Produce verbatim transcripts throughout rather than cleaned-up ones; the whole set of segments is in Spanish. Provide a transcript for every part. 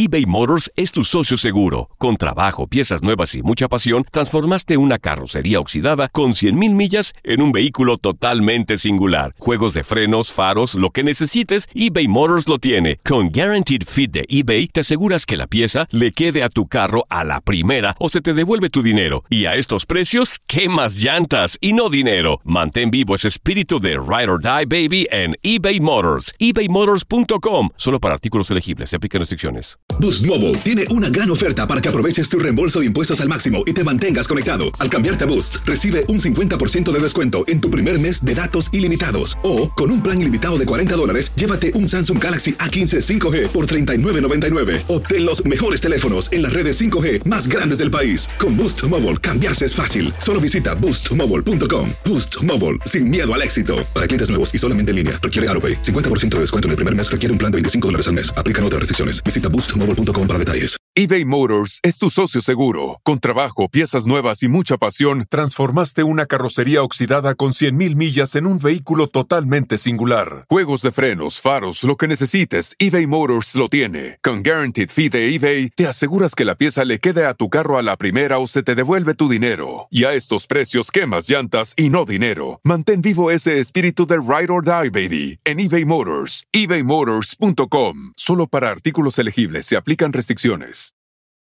eBay Motors es tu socio seguro. Con trabajo, piezas nuevas y mucha pasión, transformaste una carrocería oxidada con cien mil millas en un vehículo totalmente singular. Juegos de frenos, faros, lo que necesites, eBay Motors lo tiene. Con Guaranteed Fit de eBay, te aseguras que la pieza le quede a tu carro a la primera o se te devuelve tu dinero. Y a estos precios, ¿qué más llantas y no dinero? Mantén vivo ese espíritu de Ride or Die, baby, en eBay Motors. ebay motors punto com. Solo para artículos elegibles. Se aplican restricciones. Boost Mobile tiene una gran oferta para que aproveches tu reembolso de impuestos al máximo y te mantengas conectado. Al cambiarte a Boost, recibe un cincuenta por ciento de descuento en tu primer mes de datos ilimitados. O, con un plan ilimitado de cuarenta dólares, llévate un Samsung Galaxy A quince cinco G por treinta y nueve noventa y nueve. Obtén los mejores teléfonos en las redes cinco G más grandes del país. Con Boost Mobile, cambiarse es fácil. Solo visita boost mobile punto com. Boost Mobile, sin miedo al éxito. Para clientes nuevos y solamente en línea, requiere AutoPay. cincuenta por ciento de descuento en el primer mes requiere un plan de veinticinco dólares al mes. Aplican otras restricciones. Visita boost mobile punto com para detalles. eBay Motors es tu socio seguro. Con trabajo, piezas nuevas y mucha pasión, transformaste una carrocería oxidada con cien mil millas en un vehículo totalmente singular. Juegos de frenos, faros, lo que necesites, eBay Motors lo tiene. Con Guaranteed Fit de eBay, te aseguras que la pieza le quede a tu carro a la primera o se te devuelve tu dinero. Y a estos precios, quemas llantas y no dinero. Mantén vivo ese espíritu de Ride or Die, baby, en eBay Motors. ebay motors punto com. Solo para artículos elegibles se aplican restricciones.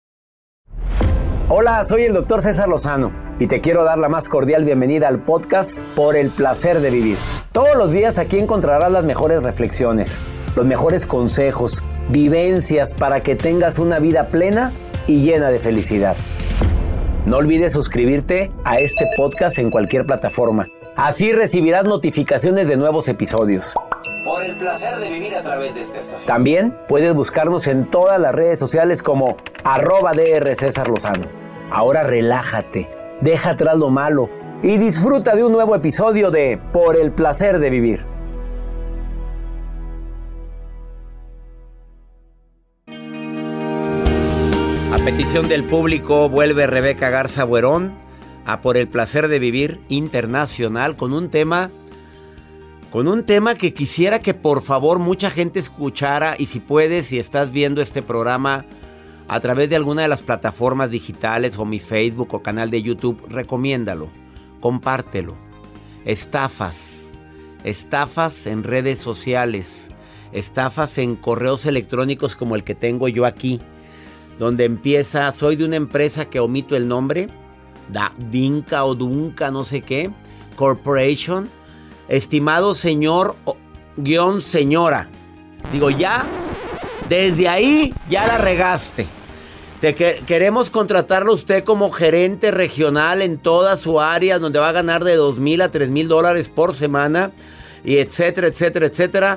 Hola, soy el doctor César Lozano y te quiero dar la más cordial bienvenida al podcast Por el Placer de Vivir. Todos los días aquí encontrarás las mejores reflexiones, los mejores consejos, vivencias para que tengas una vida plena y llena de felicidad. No olvides suscribirte a este podcast en cualquier plataforma. Así recibirás notificaciones de nuevos episodios. Por el placer de vivir a través de esta estación. También puedes buscarnos en todas las redes sociales como arroba DR César Lozano. Ahora relájate, deja atrás lo malo y disfruta de un nuevo episodio de Por el Placer de Vivir. A petición del público vuelve Rebeca Garza Buerón a Por el Placer de Vivir Internacional con un tema... Con un tema que quisiera que por favor mucha gente escuchara y si puedes, si estás viendo este programa a través de alguna de las plataformas digitales o mi Facebook o canal de YouTube, recomiéndalo, compártelo. Estafas, estafas en redes sociales, estafas en correos electrónicos como el que tengo yo aquí, donde empieza, soy de una empresa que omito el nombre, da, Dinka o Dunca, no sé qué, Corporation. Estimado señor o guión señora, digo ya, desde ahí ya la regaste. Te que, queremos contratarlo usted como gerente regional en toda su área, donde va a ganar de dos mil a tres mil dólares por semana, y etcétera, etcétera, etcétera.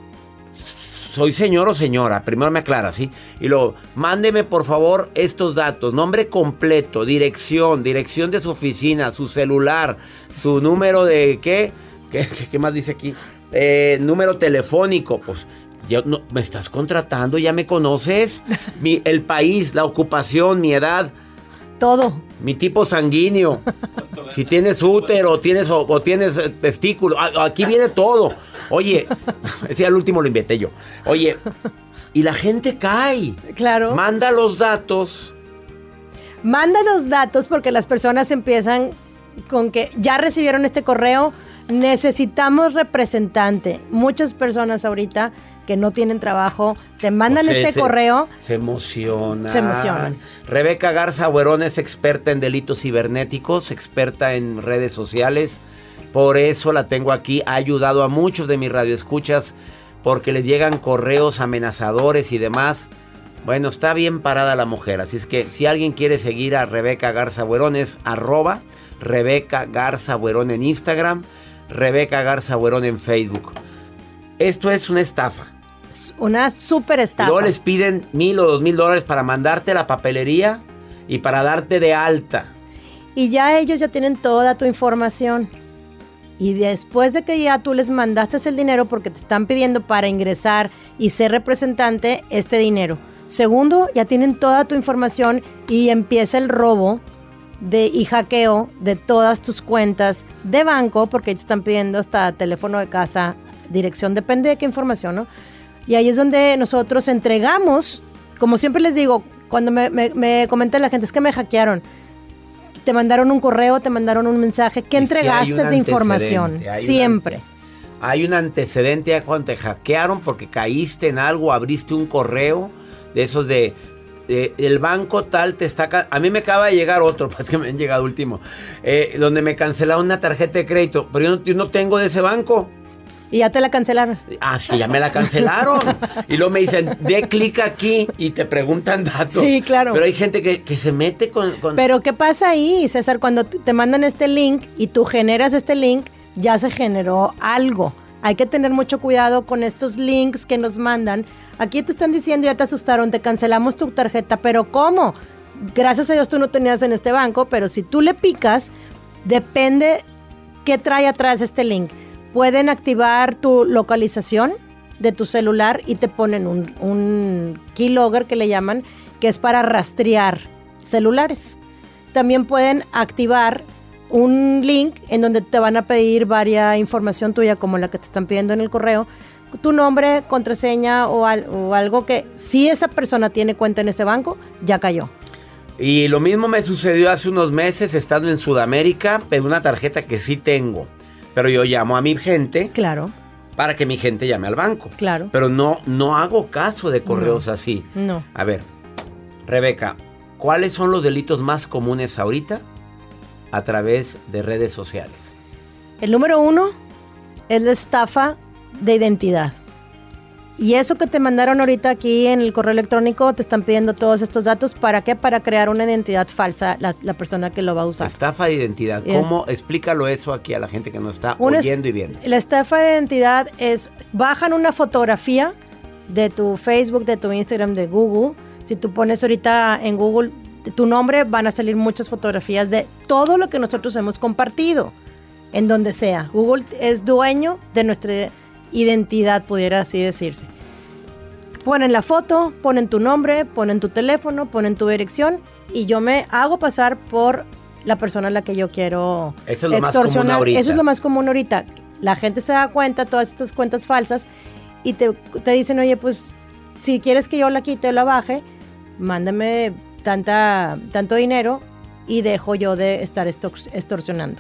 Soy señor o señora, primero me aclara, ¿sí? Y luego, mándeme por favor estos datos, nombre completo, dirección, dirección de su oficina, su celular, su número de, ¿qué? ¿Qué, qué, qué más dice aquí? Eh, número telefónico. Pues, yo, no, ¿me estás contratando? ¿Ya me conoces? Mi, el país, la ocupación, mi edad. Todo. Mi tipo sanguíneo. Si tienes útero tienes, o, o tienes testículo. Aquí viene todo. Oye, ese al último lo inventé yo. Oye, y la gente cae. Claro. Manda los datos. Manda los datos porque las personas empiezan con que ya recibieron este correo. Necesitamos representante. Muchas personas ahorita que no tienen trabajo te mandan o sea, este se, correo. Se emocionan. Se emocionan. Rebeca Garza Buerón es experta en delitos cibernéticos, experta en redes sociales. Por eso la tengo aquí. Ha ayudado a muchos de mis radioescuchas porque les llegan correos amenazadores y demás. Bueno, está bien parada la mujer. Así es que si alguien quiere seguir a Rebeca Garza Buerón es arroba Rebeca Garza Buerón en Instagram. Rebeca Garza Buerón en Facebook. Esto es una estafa. Una súper estafa. Y luego les piden mil o dos mil dólares para mandarte la papelería y para darte de alta. Y ya ellos ya tienen toda tu información. Y después de que ya tú les mandaste el dinero porque te están pidiendo para ingresar y ser representante este dinero. Segundo, ya tienen toda tu información y empieza el robo de y hackeo de todas tus cuentas de banco, porque te están pidiendo hasta teléfono de casa, dirección, depende de qué información, ¿no? Y ahí es donde nosotros entregamos como siempre les digo, cuando me, me, me comenta la gente, es que me hackearon. Te mandaron un correo, te mandaron un mensaje. ¿Qué entregaste de información? Siempre. Una, hay un antecedente ya cuando te hackearon porque caíste en algo, abriste un correo de esos de... de el banco tal te está... A mí me acaba de llegar otro, pues que me han llegado último, eh, donde me cancelaron una tarjeta de crédito, pero yo no, yo no tengo de ese banco. Y ya te la cancelaron. Ah, sí, ya me la cancelaron. Y luego me dicen, dé clic aquí y te preguntan datos. Sí, claro. Pero hay gente que, que se mete con, con... Pero ¿qué pasa ahí, César? Cuando te mandan este link y tú generas este link, ya se generó algo. Hay que tener mucho cuidado con estos links que nos mandan. Aquí te están diciendo, ya te asustaron, te cancelamos tu tarjeta. ¿Pero cómo? Gracias a Dios tú no tenías en este banco, pero si tú le picas, depende qué trae atrás este link. Pueden activar tu localización de tu celular y te ponen un, un keylogger que le llaman, que es para rastrear celulares. También pueden activar un link en donde te van a pedir varia información tuya, como la que te están pidiendo en el correo, tu nombre, contraseña o, al, o algo que si esa persona tiene cuenta en ese banco, ya cayó. Y lo mismo me sucedió hace unos meses estando en Sudamérica, pero una tarjeta que sí tengo. Pero yo llamo a mi gente. Claro. Para que mi gente llame al banco. Claro. Pero no, no hago caso de correos no, así. No. A ver, Rebeca, ¿cuáles son los delitos más comunes ahorita a través de redes sociales? El número uno es la estafa de identidad. Y eso que te mandaron ahorita aquí en el correo electrónico, te están pidiendo todos estos datos. ¿Para qué? Para crear una identidad falsa, la, la persona que lo va a usar. Estafa de identidad. ¿Cómo? Explícalo eso aquí a la gente que nos está una oyendo y viendo. La estafa de identidad es, bajan una fotografía de tu Facebook, de tu Instagram, de Google. Si tú pones ahorita en Google tu nombre, van a salir muchas fotografías de todo lo que nosotros hemos compartido, en donde sea. Google es dueño de nuestra identidad, pudiera así decirse. Ponen la foto, ponen tu nombre, ponen tu teléfono, ponen tu dirección y yo me hago pasar por la persona a la que yo quiero Eso es lo extorsionar. más común ahorita. Eso es lo más común ahorita. La gente se da cuenta, todas estas cuentas falsas, y te, te dicen, oye, pues, si quieres que yo la quite o la baje, mándame tanta, tanto dinero y dejo yo de estar extorsionando.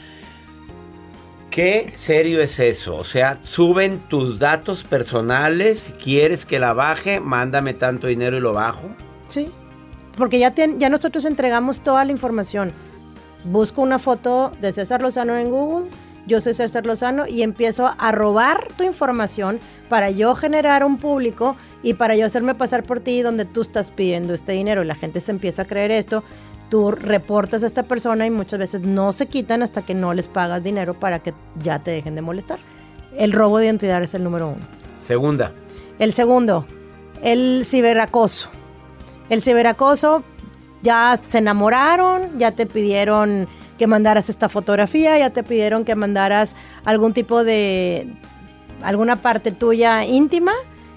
¿Qué serio es eso? O sea, suben tus datos personales, si quieres que la baje, mándame tanto dinero y lo bajo. Sí, porque ya, te, ya nosotros entregamos toda la información. Busco una foto de César Lozano en Google, yo soy César Lozano y empiezo a robar tu información para yo generar un público y para yo hacerme pasar por ti donde tú estás pidiendo este dinero. Y la gente se empieza a creer esto. Tú reportas a esta persona y muchas veces no se quitan hasta que no les pagas dinero para que ya te dejen de molestar. El robo de identidad es el número uno. Segunda. El segundo, el ciberacoso. El ciberacoso, ya se enamoraron, ya te pidieron que mandaras esta fotografía, ya te pidieron que mandaras algún tipo de, alguna parte tuya íntima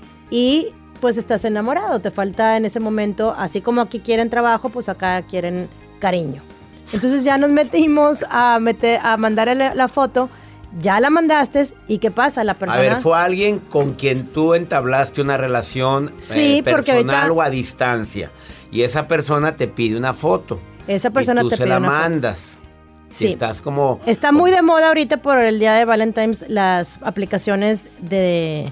y pues estás enamorado, te falta en ese momento, así como aquí quieren trabajo, pues acá quieren cariño. Entonces ya nos metimos a, meter, a mandar la, la foto, ya la mandaste y ¿qué pasa? La persona... A ver, ¿fue alguien con quien tú entablaste una relación sí, eh, personal ahorita, o a distancia? Y esa persona te pide una foto. Esa persona y tú te se pide la una mandas. Foto. Sí. Y estás como... Está muy de moda ahorita por el día de Valentine's las aplicaciones de,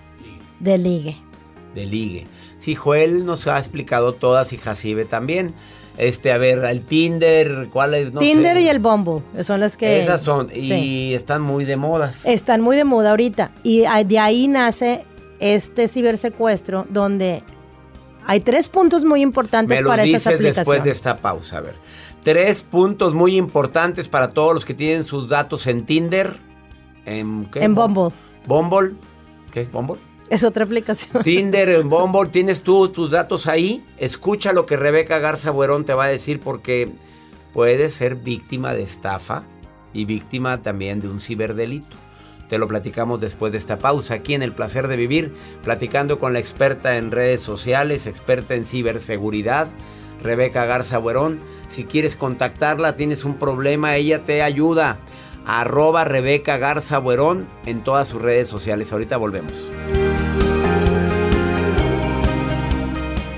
de ligue. De ligue. Sí, Joel nos ha explicado todas y Jacibe también. Este, a ver, el Tinder, ¿cuál es? No Tinder sé. Y el Bumble, son las que... Esas son, y sí. están muy de modas. Están muy de moda ahorita. Y de ahí nace este cibersecuestro, donde hay tres puntos muy importantes para estas aplicaciones. Me lo dices después de esta pausa, a ver. Tres puntos muy importantes para todos los que tienen sus datos en Tinder. ¿En qué? En Bumble. Bumble. ¿Qué es Bumble? Es otra aplicación. Tinder, en Bumble, tienes tú tus datos ahí. Escucha lo que Rebeca Garza Buerón te va a decir porque puedes ser víctima de estafa y víctima también de un ciberdelito. Te lo platicamos después de esta pausa aquí en El Placer de Vivir, platicando con la experta en redes sociales, experta en ciberseguridad, Rebeca Garza Buerón. Si quieres contactarla, tienes un problema, ella te ayuda. Arroba Rebeca Garza Buerón en todas sus redes sociales. Ahorita volvemos.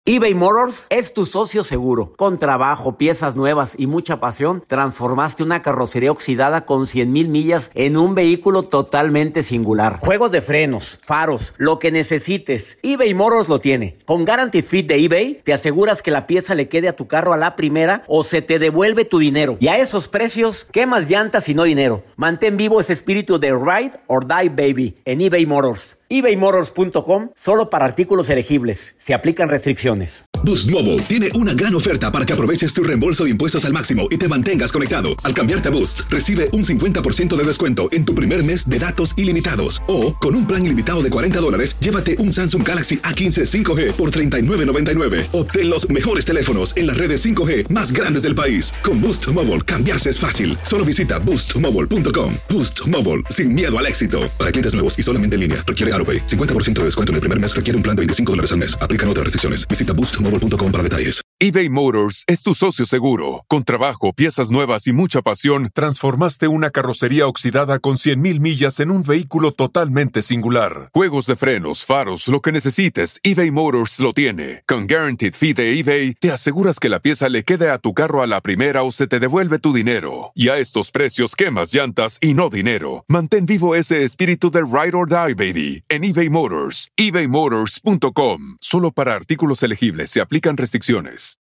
eBay Motors es tu socio seguro. Con trabajo, piezas nuevas y mucha pasión, transformaste una carrocería oxidada con cien mil millas en un vehículo totalmente singular. Juegos de frenos, faros, lo que necesites, eBay Motors lo tiene. Con Guarantee Fit de eBay, te aseguras que la pieza le quede a tu carro a la primera o se te devuelve tu dinero. Y a esos precios, ¿qué más llantas y no dinero? Mantén vivo ese espíritu de Ride or Die Baby en eBay Motors. ebay motors punto com, solo para artículos elegibles. Se aplican restricciones. Boost Mobile tiene una gran oferta para que aproveches tu reembolso de impuestos al máximo y te mantengas conectado. Al cambiarte a Boost, recibe un cincuenta por ciento de descuento en tu primer mes de datos ilimitados. O, con un plan ilimitado de cuarenta dólares, llévate un Samsung Galaxy A quince cinco G por treinta y nueve noventa y nueve. Obtén los mejores teléfonos en las redes cinco G más grandes del país. Con Boost Mobile, cambiarse es fácil. Solo visita boost mobile punto com. Boost Mobile, sin miedo al éxito. Para clientes nuevos y solamente en línea, requiere AutoPay. cincuenta por ciento de descuento en el primer mes requiere un plan de veinticinco dólares al mes. Aplican otras restricciones. Visita boost mobile punto com para detalles. eBay Motors es tu socio seguro. Con trabajo, piezas nuevas y mucha pasión, transformaste una carrocería oxidada con cien mil millas en un vehículo totalmente singular. Juegos de frenos, faros, lo que necesites, eBay Motors lo tiene. Con Guaranteed Fee de eBay, te aseguras que la pieza le quede a tu carro a la primera o se te devuelve tu dinero. Y a estos precios, quemas llantas y no dinero. Mantén vivo ese espíritu de Ride or Die, baby, en eBay Motors. ebay motors punto com. Solo para artículos elegibles se aplican restricciones.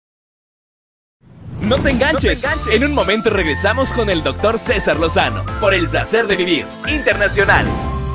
No te enganches. No te enganches. En un momento regresamos con el doctor César Lozano por el placer de vivir internacional.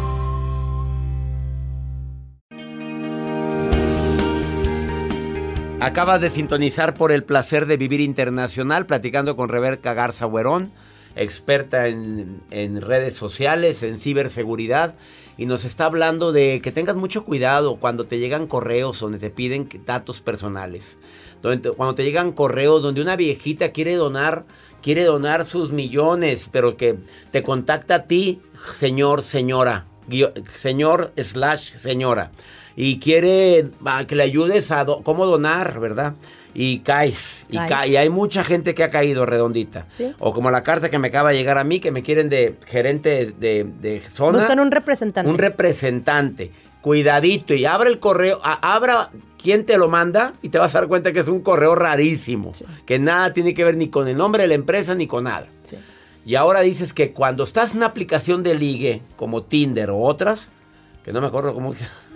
Acabas de sintonizar por el placer de vivir internacional, platicando con Rebeca Garza Huerón, experta en, en redes sociales, en ciberseguridad, y nos está hablando de que tengas mucho cuidado cuando te llegan correos donde te piden datos personales. Donde te, cuando te llegan correos donde una viejita quiere donar, quiere donar sus millones, pero que te contacta a ti, señor, señora, señor slash señora, y quiere que le ayudes a do, cómo donar, ¿verdad? Y caes, y, ca- y hay mucha gente que ha caído redondita. ¿Sí? O como la carta que me acaba de llegar a mí, que me quieren de gerente de, de zona. Buscan un representante. Un representante. Cuidadito, y abre el correo, a, abra quién te lo manda y te vas a dar cuenta que es un correo rarísimo. Sí. Que nada tiene que ver ni con el nombre de la empresa ni con nada. Sí. Y ahora dices que cuando estás en una aplicación de ligue, como Tinder o otras, que no me acuerdo cómo...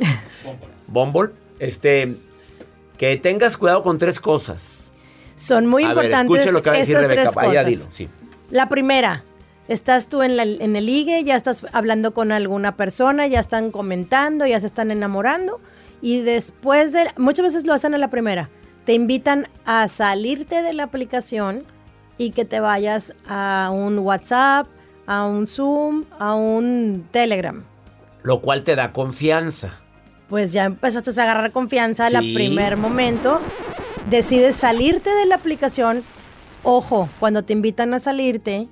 Bumble. Este... Que tengas cuidado con tres cosas. Son muy a importantes. Ver, escuche lo que va a decir Rebeca. Vaya, dilo. Sí. La primera, estás tú en, la, en el ligue, ya estás hablando con alguna persona, ya están comentando, ya se están enamorando. Y después de... Muchas veces lo hacen a la primera. Te invitan a salirte de la aplicación y que te vayas a un WhatsApp, a un Zoom, a un Telegram. Lo cual te da confianza. Pues ya empezaste a agarrar confianza sí. Al primer momento. Decides salirte de la aplicación. Ojo, cuando te invitan a salirte,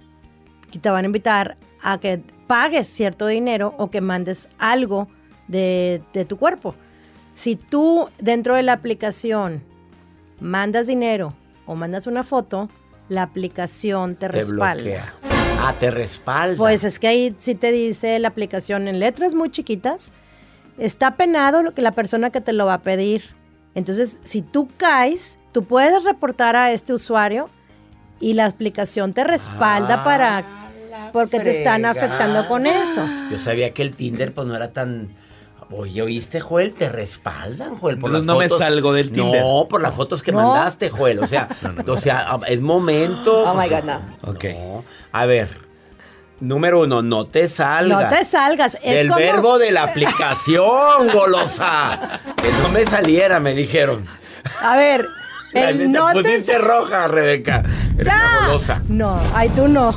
te van a invitar a que pagues cierto dinero o que mandes algo de, de tu cuerpo. Si tú dentro de la aplicación mandas dinero o mandas una foto, la aplicación te, te respalda. Bloquea. Ah, te respalda. Pues es que ahí sí te dice la aplicación en letras muy chiquitas. Está penado lo que la persona que te lo va a pedir. Entonces, si tú caes, tú puedes reportar a este usuario y la aplicación te respalda ah, para porque frega. Te están afectando con eso. Yo sabía que el Tinder pues no era tan... Oye, ¿oíste, Joel? ¿Te respaldan, Joel? Por las no fotos. Me salgo del Tinder. No, por las fotos que no. mandaste, Joel. O sea, no, no, no. o sea, es momento. Oh, pues, my God, no. Okay. no. A ver... Número uno, no te salgas. No te salgas. Es el como... verbo de la aplicación, golosa. Que no me saliera, me dijeron. A ver, el te no pusiste te... roja, Rebeca. Eres ya. una golosa. No, ay, tú no.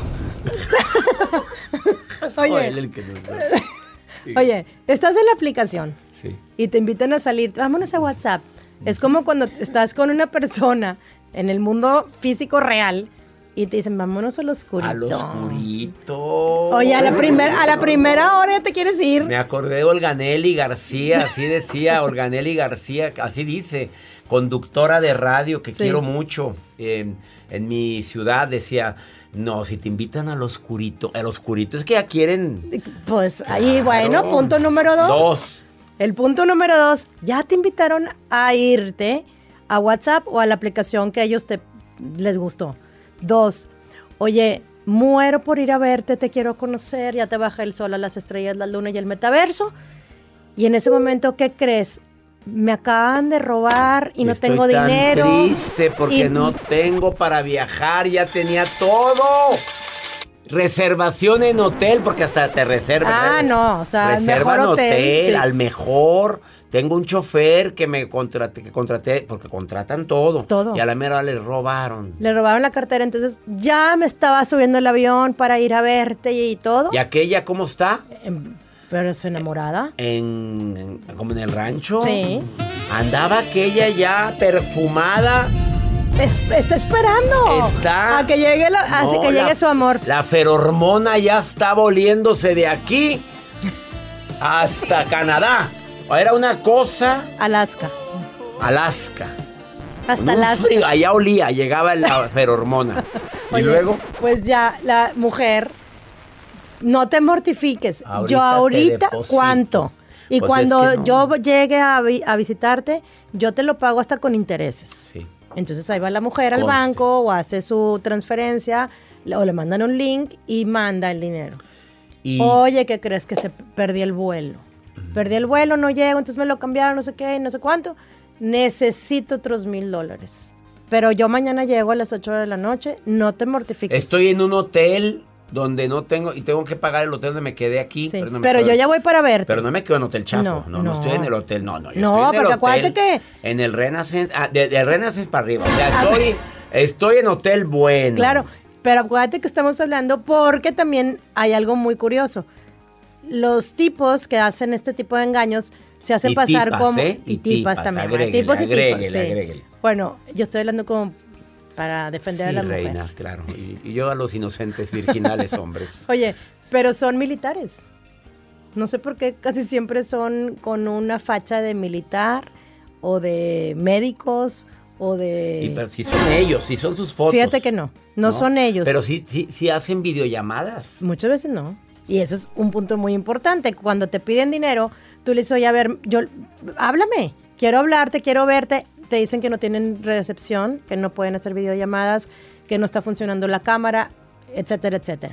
Oye, el que no... sí. Oye, estás en la aplicación. Sí. Y te invitan a salir. Vámonos a WhatsApp. Es como cuando estás con una persona en el mundo físico real. Y te dicen, vámonos al oscurito. Al oscurito. Oye, a la, primer, a la primera hora ya te quieres ir. Me acordé de Olganelli García, así decía Olganelli García, así dice, conductora de radio que sí. quiero mucho. Eh, en mi ciudad decía, no, si te invitan al oscurito, al oscurito es que ya quieren... Pues ahí, claro. Bueno, punto número dos. Dos. El punto número dos, ya te invitaron a irte a WhatsApp o a la aplicación que a ellos te, les gustó. Dos, oye, muero por ir a verte, te quiero conocer, ya te baja el sol a las estrellas, la luna y el metaverso. Y en ese momento, ¿qué crees? Me acaban de robar y no Estoy tengo tan dinero. triste porque y, no tengo para viajar, ya tenía todo. Reservación en hotel, porque hasta te reservan. Ah, no, o sea, el reservan mejor hotel, hotel, sí. al mejor. Tengo un chofer que me contraté, que contraté, porque contratan todo. Todo. Y a la mera hora les robaron. Le robaron la cartera, entonces ya me estaba subiendo el avión para ir a verte y, y todo. ¿Y aquella cómo está? Em, Pero es enamorada. En, en- como en el rancho. Sí. Andaba aquella ya perfumada. Es- está esperando. Está. A que llegue, la, así No, que llegue la- su amor. La ferormona ya está volviéndose de aquí hasta Canadá. Era una cosa, Alaska. Alaska. Hasta Con un Alaska. frío, allá olía, llegaba la ferormona. Y Oye, luego, pues ya, la mujer, no te mortifiques. Ahorita yo te ahorita, deposito. ¿cuánto? Y Pues cuando es que no. yo llegue a, vi- a visitarte, yo te lo pago hasta con intereses. sí. Entonces ahí va la mujer al Conste. banco o hace su transferencia le- o le mandan un link y manda el dinero. Y Oye, ¿qué crees? Que se perdí el vuelo. Perdí el vuelo, no llego, entonces me lo cambiaron, no sé qué, no sé cuánto. Necesito otros mil dólares. Pero yo mañana llego a las ocho de la noche, no te mortifiques. estoy en un hotel donde no tengo, y tengo que pagar el hotel donde me quedé aquí. Sí, Pero, no me pero quedo yo en- ya voy para verte. Pero no me quedo en hotel chafo. No, No, no, no. estoy en el hotel. No, no, yo No, estoy en el porque hotel. acuérdate que- En el Renaissance. Ah, de, de Renaissance para arriba. O sea, estoy, estoy en hotel bueno. Claro, pero acuérdate que estamos hablando porque también hay algo muy curioso. Los tipos que hacen este tipo de engaños se hacen Y pasar tipas, como... ¿eh? Y tipas, también. agréguele, tipos y agréguele, tipas, sí. agréguele. Bueno, yo estoy hablando como para defender Sí, a la mujer. reina, claro. Y, y yo a los inocentes virginales hombres. Oye, pero son militares. No sé por qué casi siempre son con una facha de militar o de médicos o de... Y pero si son ellos, si son sus fotos. Fíjate que no, no, son ellos. Pero sí, sí, sí hacen videollamadas. Muchas veces no. Y ese es un punto muy importante. Cuando te piden dinero, tú le dices, oye, a ver, yo, háblame, quiero hablarte, quiero verte. Te dicen que no tienen recepción, que no pueden hacer videollamadas, que no está funcionando la cámara, etcétera, etcétera.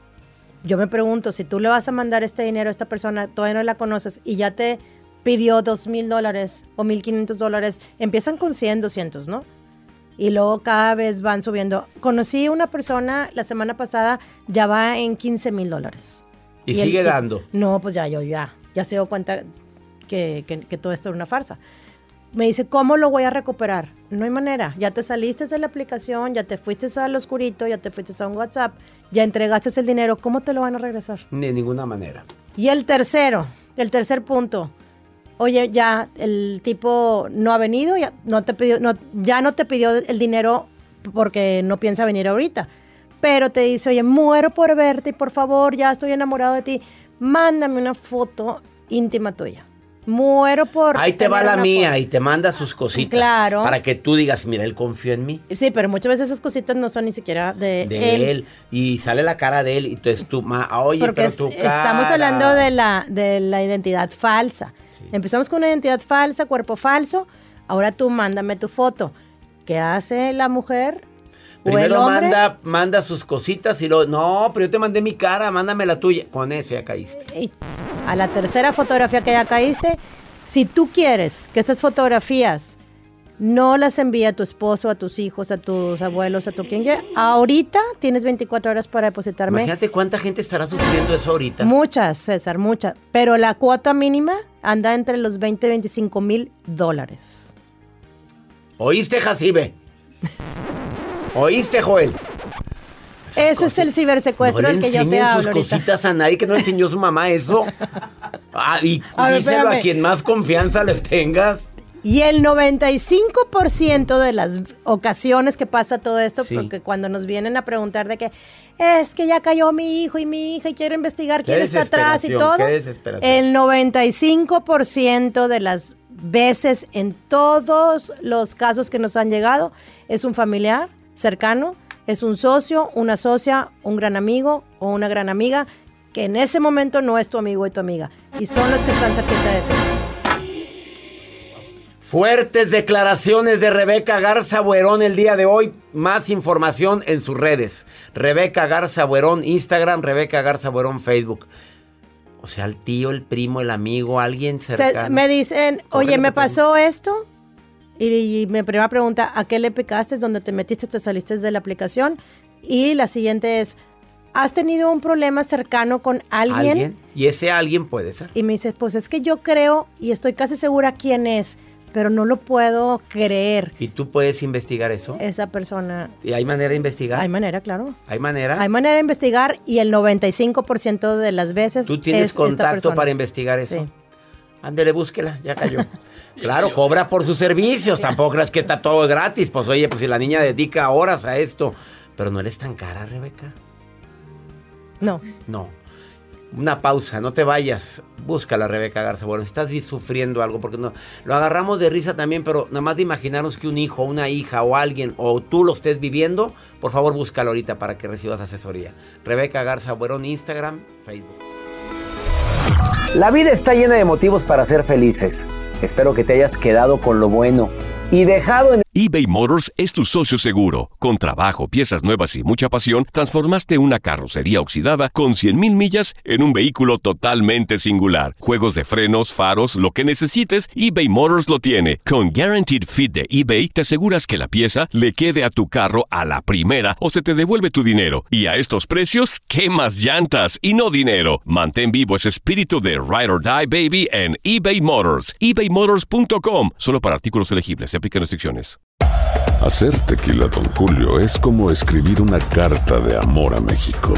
Yo me pregunto, si tú le vas a mandar este dinero a esta persona, todavía no la conoces y ya te pidió dos mil dólares o mil quinientos dólares, empiezan con cien, doscientos, ¿no? Y luego cada vez van subiendo. Conocí una persona la semana pasada, ya va en quince mil dólares. Y, el sigue tipo- dando. No, pues ya, yo ya, ya se dio cuenta que, que, que todo esto era una farsa. Me dice, ¿cómo lo voy a recuperar? No hay manera. Ya te saliste de la aplicación, ya te fuiste al oscurito, ya te fuiste a un WhatsApp, ya entregaste el dinero. ¿Cómo te lo van a regresar? De ninguna manera. Y el tercero, el tercer punto. Oye, ya el tipo no ha venido, ya no te pidió, no, ya no te pidió el dinero porque no piensa venir ahorita. Pero te dice, oye, muero por verte y por favor, ya estoy enamorado de ti. Mándame una foto íntima tuya. Muero por... Ahí te va tener la una mía foto. y te manda sus cositas. Claro. Para que tú digas, mira, él confió en mí. Sí, pero muchas veces esas cositas no son ni siquiera de, De él. Y sale la cara de él. Y entonces tú, ma, oye, Porque pero es- tu cara. estamos hablando de la, de la identidad falsa. Sí. Empezamos con una identidad falsa, cuerpo falso. Ahora tú mándame tu foto. ¿Qué hace la mujer? ¿O el Primero hombre? manda, manda sus cositas y luego, no, pero yo te mandé mi cara, mándame la tuya. Con eso ya caíste. Y a la tercera fotografía que ya caíste, si tú quieres que estas fotografías no las envíe a tu esposo, a tus hijos, a tus abuelos, a tu quien quiera, ahorita tienes veinticuatro horas para depositarme. Imagínate cuánta gente estará sufriendo eso ahorita. Muchas, César, muchas. Pero la cuota mínima anda entre los veinte y veinticinco mil dólares. ¿Oíste, Jacibe? ¿Oíste, Joel? Ese es el cibersecuestro No le del que yo te enseñen hablo sus ahorita. cositas a nadie, que no le enseñó su mamá eso. Ah, y A ver, díselo espérame. a quien más confianza le tengas. Y el noventa y cinco por ciento de las ocasiones que pasa todo esto, Sí. porque cuando nos vienen a preguntar de que es que ya cayó mi hijo y mi hija y quiero investigar Qué quién está atrás y desesperación, todo, qué desesperación. el noventa y cinco por ciento de las veces en todos los casos que nos han llegado es un familiar cercano, es un socio, una socia, un gran amigo o una gran amiga que en ese momento no es tu amigo y tu amiga y son los que están cerquita de ti. Fuertes declaraciones de Rebeca Garza Buerón el día de hoy. Más información en sus redes. Rebeca Garza Buerón, Instagram, Rebeca Garza Buerón, Facebook. O sea, el tío, el primo, el amigo, alguien cercano. O sea, me dicen, oye, me pasó esto. Y, y mi primera pregunta, ¿a qué le picaste? ¿Dónde te metiste? ¿Te saliste de la aplicación? Y la siguiente es, ¿has tenido un problema cercano con alguien? ¿Alguien? Y ese alguien puede ser. Y me dice, pues es que yo creo y estoy casi segura quién es, pero no lo puedo creer. ¿Y tú puedes investigar eso? Esa persona. ¿Y hay manera de investigar? Hay manera, claro. ¿Hay manera? Hay manera de investigar y el noventa y cinco por ciento de las veces ¿Tú tienes es contacto para investigar eso? Sí. Ándele, búsquela, ya cayó. Claro, cobra por sus servicios. Tampoco creas que está todo gratis. Pues oye, pues si la niña dedica horas a esto. Pero no eres tan cara, Rebeca. No. No. Una pausa, no te vayas. Búscala, Rebeca Garza. Bueno, si estás sufriendo algo, porque no, lo agarramos de risa también, pero nada más de imaginarnos que un hijo, una hija o alguien, o tú lo estés viviendo, por favor búscalo ahorita para que recibas asesoría. Rebeca Garza Buerón, Instagram, Facebook. La vida está llena de motivos para ser felices. Espero que te hayas quedado con lo bueno y dejado en... eBay Motors es tu socio seguro. Con trabajo, piezas nuevas y mucha pasión, transformaste una carrocería oxidada con cien mil millas en un vehículo totalmente singular. Juegos de frenos, faros, lo que necesites, eBay Motors lo tiene. Con Guaranteed Fit de eBay, te aseguras que la pieza le quede a tu carro a la primera o se te devuelve tu dinero. Y a estos precios, ¿qué más llantas y no dinero? Mantén vivo ese espíritu de Ride or Die, baby, en eBay Motors. ebay motors punto com. Solo para artículos elegibles. Se aplican restricciones. Hacer tequila Don Julio es como escribir una carta de amor a México.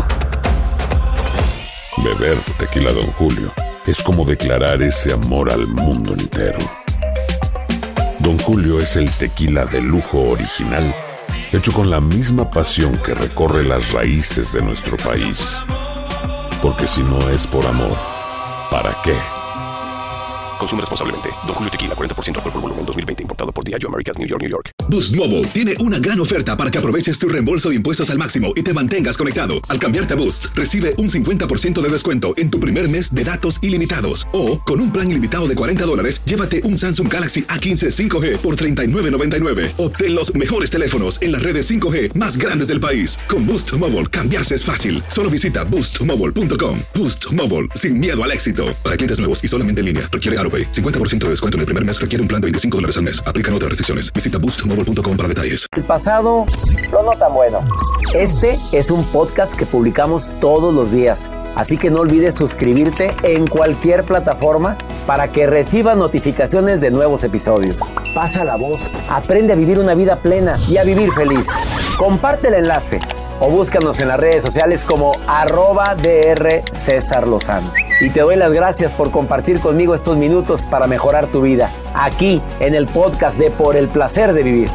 Beber tequila Don Julio es como declarar ese amor al mundo entero. Don Julio es el tequila de lujo original, hecho con la misma pasión que recorre las raíces de nuestro país. Porque si no es por amor, ¿para qué? Consume responsablemente. Don Julio Tequila, cuarenta por ciento alcohol por volumen, dos mil veinte. Importado por Diageo Americas, New York, New York. Boost Mobile tiene una gran oferta para que aproveches tu reembolso de impuestos al máximo y te mantengas conectado. Al cambiarte a Boost, recibe un cincuenta por ciento de descuento en tu primer mes de datos ilimitados. O, con un plan ilimitado de cuarenta dólares, llévate un Samsung Galaxy A quince cinco G por treinta y nueve noventa y nueve. Obtén los mejores teléfonos en las redes cinco G más grandes del país. Con Boost Mobile, cambiarse es fácil. Solo visita boost mobile punto com. Boost Mobile, sin miedo al éxito. Para clientes nuevos y solamente en línea, requiere AutoPay. cincuenta por ciento de descuento en el primer mes requiere un plan de veinticinco dólares al mes. Aplican otras restricciones. Visita boost mobile punto com para detalles. El pasado, lo no tan bueno. Este es un podcast que publicamos todos los días. Así que no olvides suscribirte en cualquier plataforma para que recibas notificaciones de nuevos episodios. Pasa la voz, aprende a vivir una vida plena y a vivir feliz. Comparte el enlace o búscanos en las redes sociales como arroba DR César Lozano. Y te doy las gracias por compartir conmigo estos minutos para mejorar tu vida, aquí en el podcast de Por el Placer de Vivir.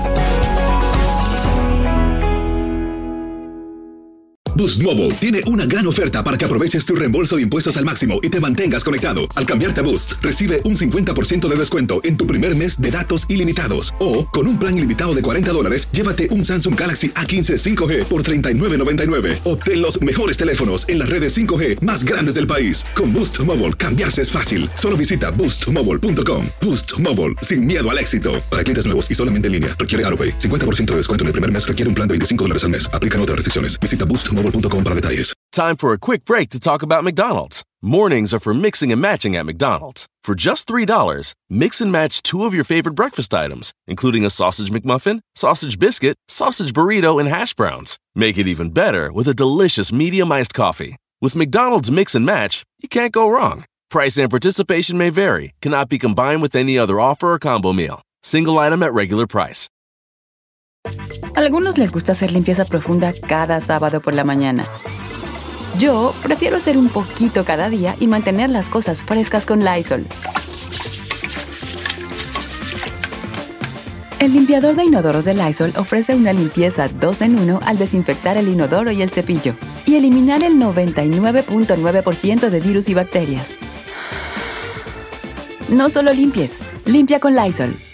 Boost Mobile tiene una gran oferta para que aproveches tu reembolso de impuestos al máximo y te mantengas conectado. Al cambiarte a Boost, recibe un cincuenta por ciento de descuento en tu primer mes de datos ilimitados. O, con un plan ilimitado de cuarenta dólares, llévate un Samsung Galaxy A quince cinco G por treinta y nueve noventa y nueve. Obtén los mejores teléfonos en las redes cinco G más grandes del país. Con Boost Mobile, cambiarse es fácil. Solo visita boost mobile punto com. Boost Mobile, sin miedo al éxito. Para clientes nuevos y solamente en línea, requiere AutoPay. cincuenta por ciento de descuento en el primer mes requiere un plan de veinticinco dólares al mes. Aplican otras restricciones. Visita boost mobile punto com para detalles. Time for a quick break to talk about McDonald's. Mornings are for mixing and matching at McDonald's. For just three dollars, mix and match two of your favorite breakfast items, including a sausage McMuffin, sausage biscuit, sausage burrito, and hash browns. Make it even better with a delicious medium iced coffee. With McDonald's Mix and Match, you can't go wrong. Price and participation may vary, cannot be combined with any other offer or combo meal. Single item at regular price. Algunos les gusta hacer limpieza profunda cada sábado por la mañana. Yo prefiero hacer un poquito cada día y mantener las cosas frescas con Lysol. El limpiador de inodoros de Lysol ofrece una limpieza dos en uno al desinfectar el inodoro y el cepillo y eliminar el noventa y nueve punto nueve por ciento de virus y bacterias. No solo limpies, limpia con Lysol.